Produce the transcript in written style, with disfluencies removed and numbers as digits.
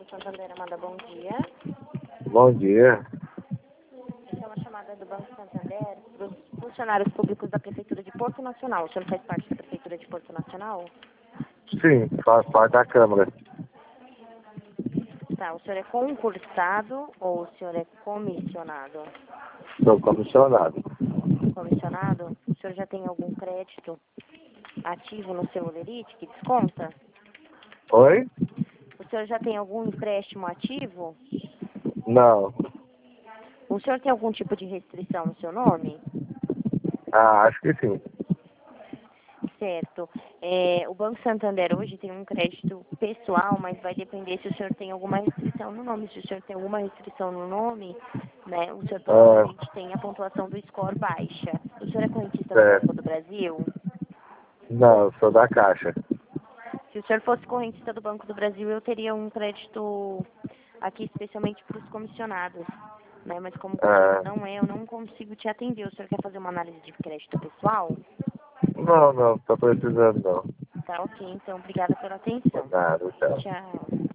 Santander, Amanda, bom dia. Bom dia. Essa é uma chamada do Banco Santander para os funcionários públicos da Prefeitura de Porto Nacional. O senhor faz parte da Prefeitura de Porto Nacional? Sim, faz parte da Câmara. Tá, o senhor é concursado ou o senhor é comissionado? Sou comissionado. Comissionado? O senhor já tem algum crédito ativo no seu Olerite que desconta? Oi? O senhor já tem algum empréstimo ativo? Não. O senhor tem algum tipo de restrição no seu nome? Acho que sim. Certo. O Banco Santander hoje tem um crédito pessoal, mas vai depender se o senhor tem alguma restrição no nome. Se o senhor tem alguma restrição no nome, né, o senhor provavelmente tem a pontuação do score baixa. O senhor é correntista do Banco do Brasil? Não, sou da Caixa. Se o senhor fosse correntista do Banco do Brasil, eu teria um crédito aqui especialmente para os comissionados. Né? Mas como o senhor não é, eu não consigo te atender. O senhor quer fazer uma análise de crédito pessoal? Não, tô precisando não. Tá ok, então obrigada pela atenção. Nada, tchau. Tchau.